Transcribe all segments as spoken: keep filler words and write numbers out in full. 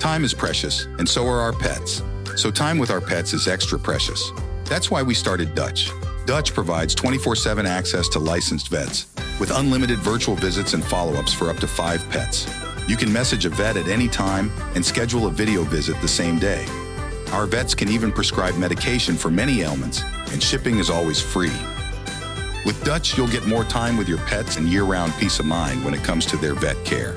Time is precious, and so are our pets. So time with our pets is extra precious. That's why we started Dutch. Dutch provides twenty-four seven access to licensed vets with unlimited virtual visits and follow-ups for up to five pets. You can message a vet at any time and schedule a video visit the same day. Our vets can even prescribe medication for many ailments, and shipping is always free. With Dutch, you'll get more time with your pets and year-round peace of mind when it comes to their vet care.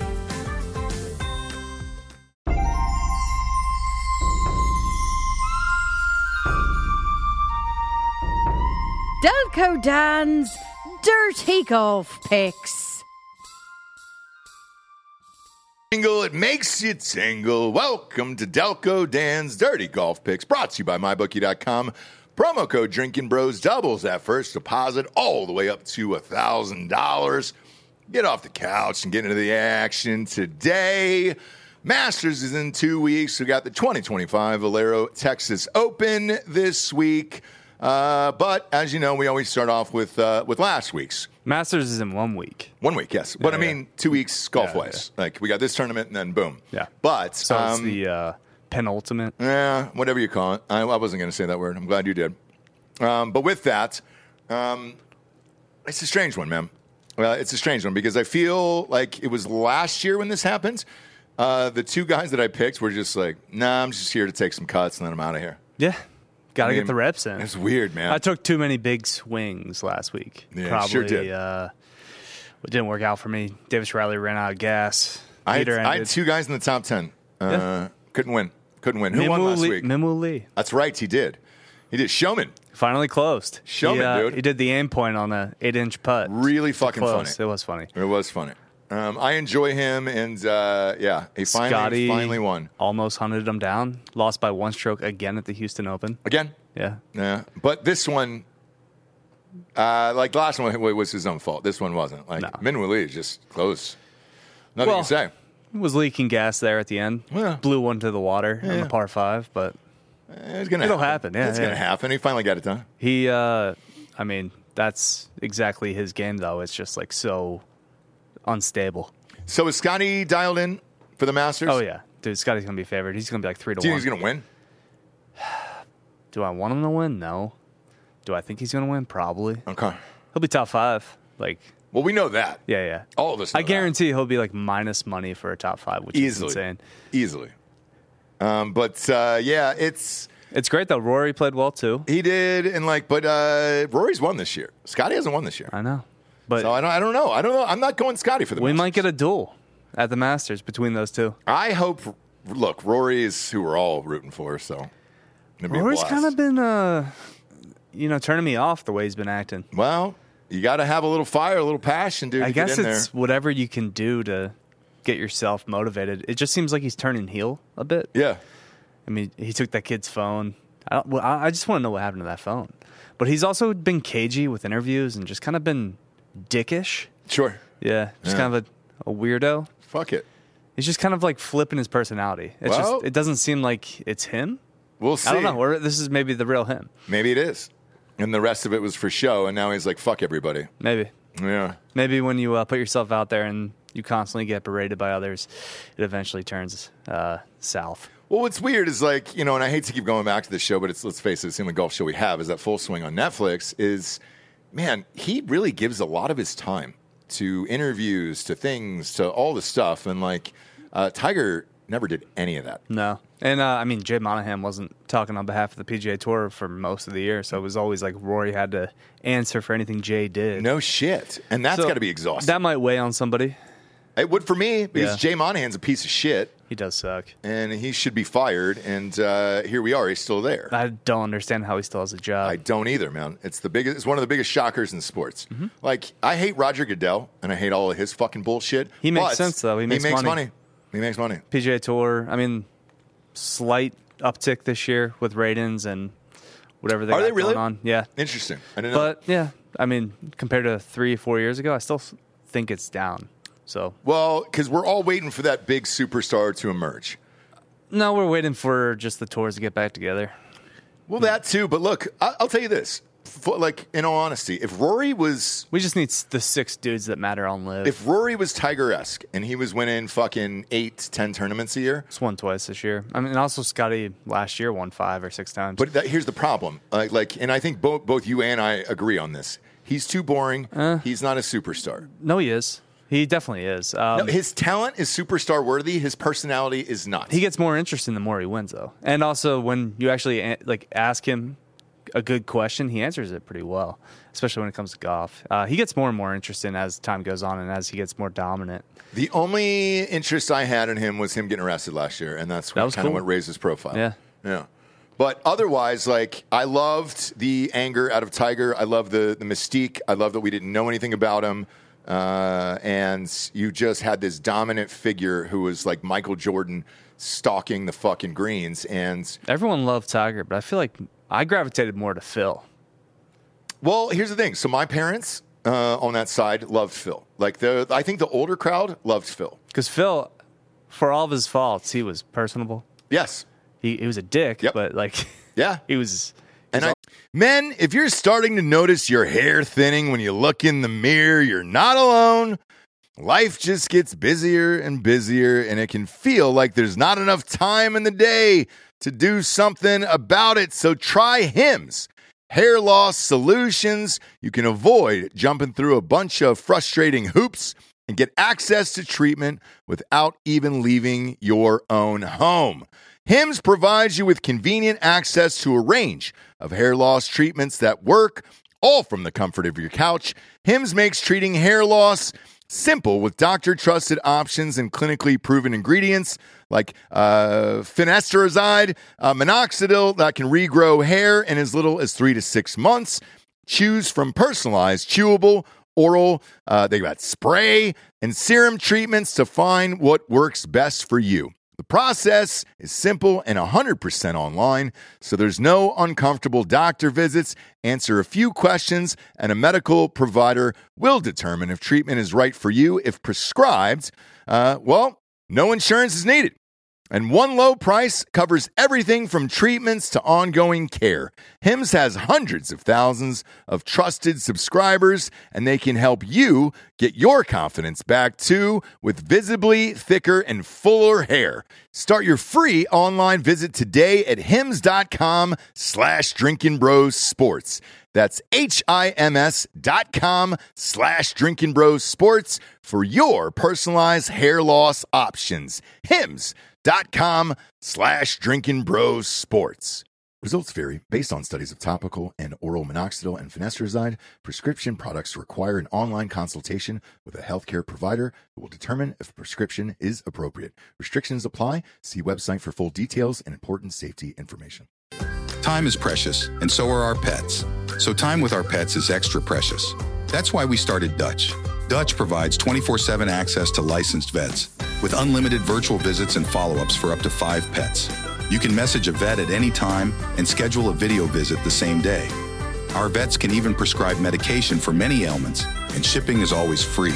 Delco Dan's Dirty Golf Picks. Tingle, it makes you tingle. Welcome to Delco Dan's Dirty Golf Picks, brought to you by my bookie dot com. Promo code Drinking Bros doubles that first deposit all the way up to one thousand dollars. Get off the couch and get into the action today. Masters is in two weeks. We got the twenty twenty-five Valero Texas Open this week. Uh, but as you know, we always start off with uh, with last week's. Masters is in one week. One week, yes. But yeah, I mean, yeah. two weeks golf-wise. Yeah, yeah. Like, we got this tournament and then boom. Yeah. But So um, it's the uh, penultimate. Yeah, whatever you call it. I, I wasn't going to say that word. I'm glad you did. Um, but with that, um, it's a strange one, man. Well, it's a strange one because I feel like it was last year when this happened. Uh, the two guys that I picked were just like, nah, I'm just here to take some cuts and then I'm out of here. Yeah. Got to I mean, get the reps in. It's weird, man. I took too many big swings last week. Yeah, Probably, sure did. Uh, it didn't work out for me. Davis Riley ran out of gas. I had, Heater I had ended. two guys in the top ten. Uh, Yeah. Couldn't win. Couldn't win. Who Mimu won last Lee, week? Mimu Lee. That's right, he did. He did. Showman. Finally closed. Showman, he, uh, dude. He did the aim point on a eight-inch putt. Really fucking Close. funny. It was funny. It was funny. Um, I enjoy him, and uh, yeah, he finally Scotty finally won. Almost hunted him down. Lost by one stroke again at the Houston Open. Again? Yeah. Yeah. But this one, uh, like the last one was his own fault. This one wasn't. Like, No. Minwoo Lee is just close. Nothing Well, to say. Was leaking gas there at the end. Yeah. Blew one to the water on Yeah. the par five, but It's gonna It'll happen. happen, yeah, It's yeah. gonna happen. He finally got it done. he, uh, I mean, that's exactly his game, though. It's just like so unstable. So is Scotty dialed in for the Masters? Oh, yeah. Dude, Scotty's going to be favored. He's going to be like three to Do you one. think he's gonna win? Do I want him to win? No. Do I think he's going to win? Probably. Okay. He'll be top five. Like, Well, we know that. yeah, yeah. All of us know I that. guarantee he'll be like minus money for a top five, which Easily. is insane. Easily. Um, but uh, yeah, it's It's great, though. Rory played well, too. he did, and like, but uh, Rory's won this year. Scotty hasn't won this year. I know. But So I don't. I don't know. I don't know. I'm not going Scotty for the. we Masters. might get a duel at the Masters between those two. I hope. Look, Rory is who we're all rooting for. So it'll be a Rory's blast. kind of been, uh, you know, turning me off the way he's been acting. Well, you got to have a little fire, a little passion, dude. I to guess get in it's there. whatever you can do to get yourself motivated. It just seems like he's turning heel a bit. Yeah. I mean, he took that kid's phone. I, don't, well, I I just want to know what happened to that phone. But he's also been cagey with interviews and just kind of been dickish. Sure. Yeah, just Yeah. kind of a, a weirdo. Fuck it. He's just kind of like flipping his personality. It's Well- just it doesn't seem like it's him. We'll see. I don't know. Or this is maybe the real him. Maybe it is. And the rest of it was for show, and now he's like, fuck everybody. Maybe. Yeah. Maybe when you uh, put yourself out there and you constantly get berated by others, it eventually turns uh, south. Well, what's weird is like, you know, and I hate to keep going back to the show, but it's, let's face it, it's the only golf show we have, is that Full Swing on Netflix is, man, he really gives a lot of his time to interviews, to things, to all the stuff. And like, uh, Tiger never did any of that. No. And, uh, I mean, Jay Monahan wasn't talking on behalf of the P G A Tour for most of the year, so it was always like Rory had to answer for anything Jay did. No shit. And that's So got to be exhausting. That might weigh on somebody. It would for me, because Yeah. Jay Monahan's a piece of shit, He does suck. and he should be fired. And uh, here we are. He's still there. I don't understand how he still has a job. I don't either, man. It's the biggest. It's one of the biggest shockers in sports. Mm-hmm. Like, I hate Roger Goodell, and I hate all of his fucking bullshit. He makes but sense, though. He makes money. money. He makes money. P G A Tour, I mean, slight uptick this year with ratings and whatever they Are got they really? going on. Yeah. Interesting. I didn't know. But, yeah, I mean, compared to three, four years ago, I still think it's down. So, Well, because we're all waiting for that big superstar to emerge. no, we're waiting for just the tours to get back together. Well, that too. But look, I- I'll tell you this. like, in all honesty, if Rory was, We just need s- the six dudes that matter on live. if Rory was Tiger-esque and he was winning fucking eight, ten tournaments a year, It's won twice this year. I mean, and also Scotty last year won five or six times. but that, here's the problem. Like, like, and I think both both you and I agree on this. He's too boring. Uh. He's not a superstar. no, he is. He definitely is. Um, No, his talent is superstar worthy. His personality is not. he gets more interesting the more he wins, though. And also, when you actually a- like ask him a good question, he answers it pretty well, especially when it comes to golf. Uh, he gets more and more interesting as time goes on and as he gets more dominant. The only interest I had in him was him getting arrested last year, and that's That was kind of cool. what raised his profile. Yeah. Yeah. But otherwise, like, I loved the anger out of Tiger. I loved the, the mystique. I loved that we didn't know anything about him. Uh, and you just had this dominant figure who was like Michael Jordan stalking the fucking greens. And, Everyone loved Tiger, but I feel like I gravitated more to Phil. well, here's the thing. So my parents uh, on that side loved Phil. Like, the I think the older crowd loved Phil. Because Phil, for all of his faults, he was personable. Yes. He, he was a dick, Yep. but like Yeah. he was. And I, men, if you're starting to notice your hair thinning when you look in the mirror, you're not alone. Life just gets busier and busier, and it can feel like there's not enough time in the day to do something about it. So try Hims Hair Loss Solutions. You can avoid jumping through a bunch of frustrating hoops and get access to treatment without even leaving your own home. Hims provides you with convenient access to a range of hair loss treatments that work, all from the comfort of your couch. Hims makes treating hair loss simple with doctor-trusted options and clinically proven ingredients like uh, finasteride, uh, minoxidil that can regrow hair in as little as three to six months. Choose from personalized, chewable, oral, uh, they got spray and serum treatments to find what works best for you. The process is simple and one hundred percent online, so there's no uncomfortable doctor visits. Answer a few questions, and a medical provider will determine if treatment is right for you. If prescribed, uh, well, no insurance is needed. And one low price covers everything from treatments to ongoing care. Hims has hundreds of thousands of trusted subscribers, and they can help you get your confidence back too with visibly thicker and fuller hair. Start your free online visit today at hims.com slash drinking bros sports. That's H-I-M-S dot com slash drinking bros sports for your personalized hair loss options. Hims. Dot com slash drinking bros sports. Results vary based on studies of topical and oral minoxidil and finasteride. Prescription products require an online consultation with a healthcare provider who will determine if prescription is appropriate. Restrictions apply. See website for full details and important safety information. Time is precious, and so are our pets. So time with our pets is extra precious. That's why we started Dutch. Dutch provides twenty-four seven access to licensed vets with unlimited virtual visits and follow-ups for up to five pets. You can message a vet at any time and schedule a video visit the same day. Our vets can even prescribe medication for many ailments, and shipping is always free.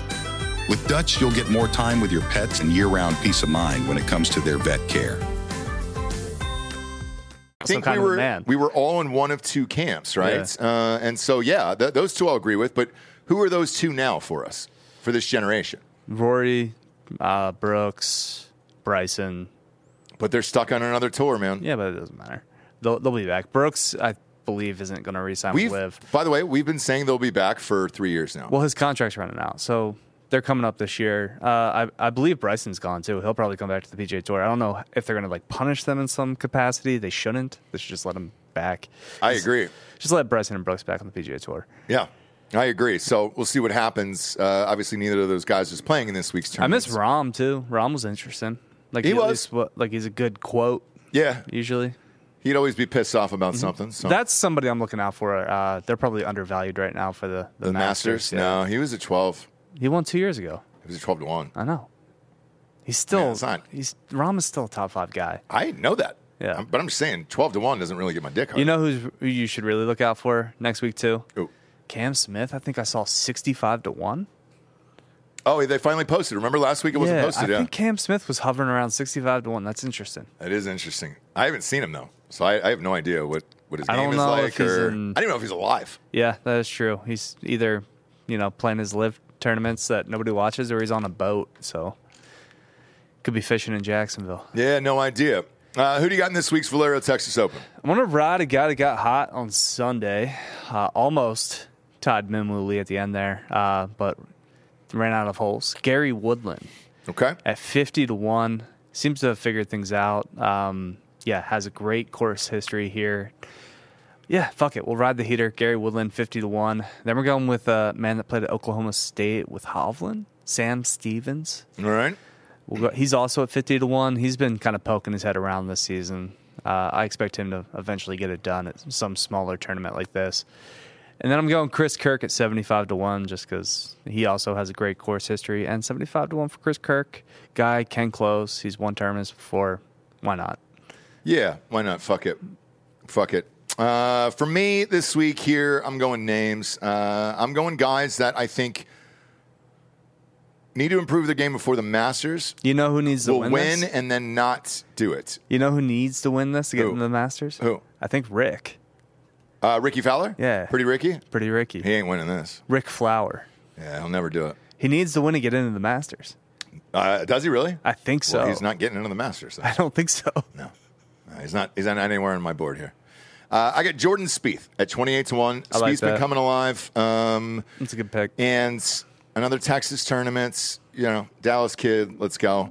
With Dutch, you'll get more time with your pets and year-round peace of mind when it comes to their vet care. I think kind we of a were man. we were all in one of two camps, right? Uh, and so, yeah, th- those two I'll agree with. But who are those two now for us, for this generation? Rory, uh, Brooks, Bryson. But they're stuck on another tour, man. Yeah, but it doesn't matter. They'll, they'll be back. Brooks, I believe, isn't going to re-sign with We've, Liv. by the way, we've been saying they'll be back for three years now. Well, his contract's running out, so they're coming up this year. Uh, I, I believe Bryson's gone too. He'll probably come back to the P G A Tour. I don't know if they're going to like punish them in some capacity. They shouldn't. They should just let them back. I Just- agree. Just let Bryson and Brooks back on the P G A Tour. Yeah, I agree. So we'll see what happens. Uh, obviously, neither of those guys is playing in this week's I tournament. miss Rom too. Rom was interesting. Like He at was. least what, like he's a good quote Yeah, usually. he'd always be pissed off about something. So That's somebody I'm looking out for. Uh, they're probably undervalued right now for the the, the Masters. yeah. No, he was at twelve. He won two years ago. He was at twelve to one. I know. He's still. Yeah, it's not- he's Rom is still a top five guy. I know that. Yeah. I'm- but I'm just saying, twelve to one doesn't really get my dick hard. You know who's who you should really look out for next week too? Who? Cam Smith. I think I saw sixty-five to one. Oh, they finally posted. Remember last week it wasn't yeah, posted. I Yeah, think Cam Smith was hovering around sixty-five to one. That's interesting. that is interesting. I haven't seen him though, so I, I have no idea what what his I game don't is know like? if he's Or in- I don't even know if he's alive. Yeah, that is true. He's either, you know, playing his live tournaments that nobody watches, or he's on a boat. So could be fishing in Jacksonville. Yeah, no idea. Uh, who do you got in this week's Valero Texas Open? I'm gonna ride a guy that got hot on Sunday, uh, almost tied Minwoo Lee at the end there, uh, but ran out of holes. Gary Woodland Okay. at fifty to one seems to have figured things out. Um, yeah, has a great course history here. Yeah, fuck it. We'll ride the heater. Gary Woodland, fifty to one. Then we're going with a man that played at Oklahoma State with Hovland, Sam Stevens. All right. We'll go, he's also at fifty to one. He's been kind of poking his head around this season. Uh, I expect him to eventually get it done at some smaller tournament like this. And then I'm going Chris Kirk at seventy-five to one just because he also has a great course history. And seventy-five to one for Chris Kirk. Guy can close. He's won tournaments before. Why not? Yeah, why not? Fuck it. Fuck it. Uh, for me this week here, I'm going names. Uh, I'm going guys that I think need to improve their game before the Masters. You know who needs to Will win, win this? and then not do it. You know who needs to win this to get Who? into the Masters? Who? I think Rick. Uh, Ricky Fowler? Yeah. Pretty Ricky? Pretty Ricky. He ain't winning this. Rick Flower. Yeah, he'll never do it. He needs to win to get into the Masters. Uh, does he really? I think so. Well, he's not getting into the Masters. Then. I don't think so. No. No, he's not. He's not anywhere on my board here. Uh, I got Jordan Spieth at twenty-eight to one. I like Spieth's been that. coming alive. Um, That's a good pick. and another Texas tournament. You know, Dallas kid. Let's go.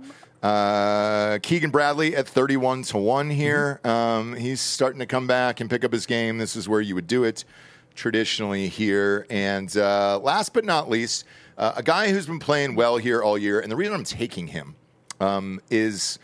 Uh, Keegan Bradley at thirty-one to one here. Um, he's starting to come back and pick up his game. This is where you would do it traditionally here. And uh, last but not least, uh, a guy who's been playing well here all year. And the reason I'm taking him um, is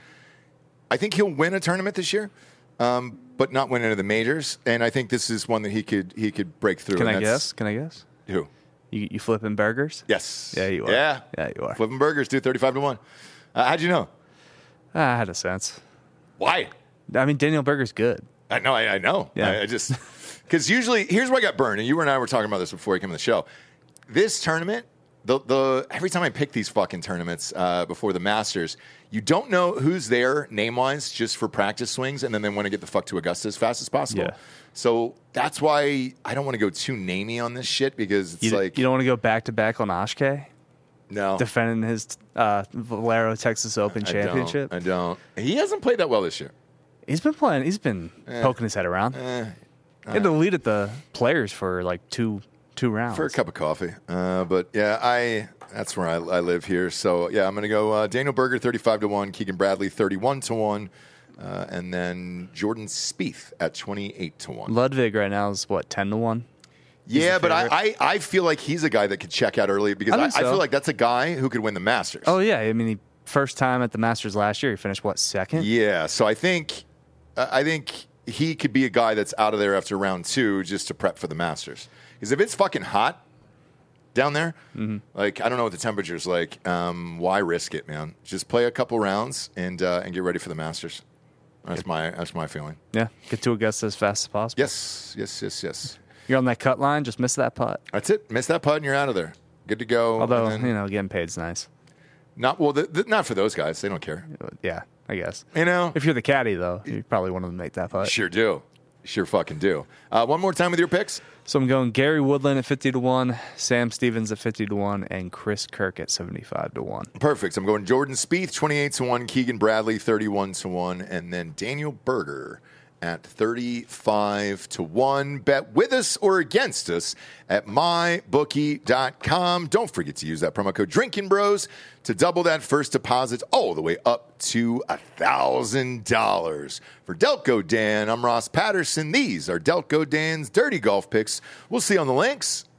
I think he'll win a tournament this year, um, but not win any of the majors. And I think this is one that he could he could break through. Can and I that's- guess? Can I guess? Who? You, you flipping burgers? Yes. Yeah, you are. Yeah. Yeah, you are. Flipping burgers, dude, thirty-five to one. Uh, how'd you know? Ah, I had a sense. Why? I mean, Daniel Berger's good. I know, I, I know. Yeah. I, I just because usually here's where I got burned, and you and I were talking about this before you came on the show. This tournament, the the every time I pick these fucking tournaments uh, before the Masters, you don't know who's there name wise just for practice swings, and then they want to get the fuck to Augusta as fast as possible. Yeah. So that's why I don't want to go too namey on this shit because it's You, like you don't want to go back to back on Oshke no. defending his uh, Valero Texas Open I Championship. Don't, I don't. He hasn't played that well this year. He's been playing. He's been poking his head around. Eh, he had to lead at the players for like two two rounds. for a cup of coffee. Uh, but yeah, I that's where I, I live here. So yeah, I'm going to go uh, Daniel Berger thirty-five to one, Keegan Bradley thirty-one to one, uh, and then Jordan Spieth at twenty-eight to one. Ludwig right now is what ten to one. Yeah, the but I, favorite. I, I feel like he's a guy that could check out early because I I, think I so. feel like that's a guy who could win the Masters. Oh yeah, I mean, he, first time at the Masters last year, he finished what second? Yeah, so I think uh, I think he could be a guy that's out of there after round two just to prep for the Masters. Because if it's fucking hot down there, Mm-hmm. like I don't know what the temperature's like. Um, why risk it, man? Just play a couple rounds and uh, and get ready for the Masters. That's my that's my feeling. Yeah, get to Augusta as fast as possible. Yes, yes, yes, yes. You're on that cut line, just miss that putt. That's it. Miss that putt and you're out of there. Good to go. Although And then- you know, getting paid's nice. not well, the, the, not for those guys. They don't care. Yeah, I guess. You know, If you're the caddy, though, you probably want to make that putt. sure do, sure fucking do. Uh, one more time with your picks. So I'm going Gary Woodland at fifty to one, Sam Stevens at fifty to one, and Chris Kirk at seventy-five to one. Perfect. I'm going Jordan Spieth, twenty-eight to one, Keegan Bradley, thirty-one to one, and then Daniel Berger at thirty-five to one. Bet with us or against us at my bookie dot com. Don't forget to use that promo code Drinking Bros to double that first deposit all the way up to one thousand dollars. For Delco Dan, I'm Ross Patterson. These are Delco Dan's Dirty Golf Picks. We'll see you on the links.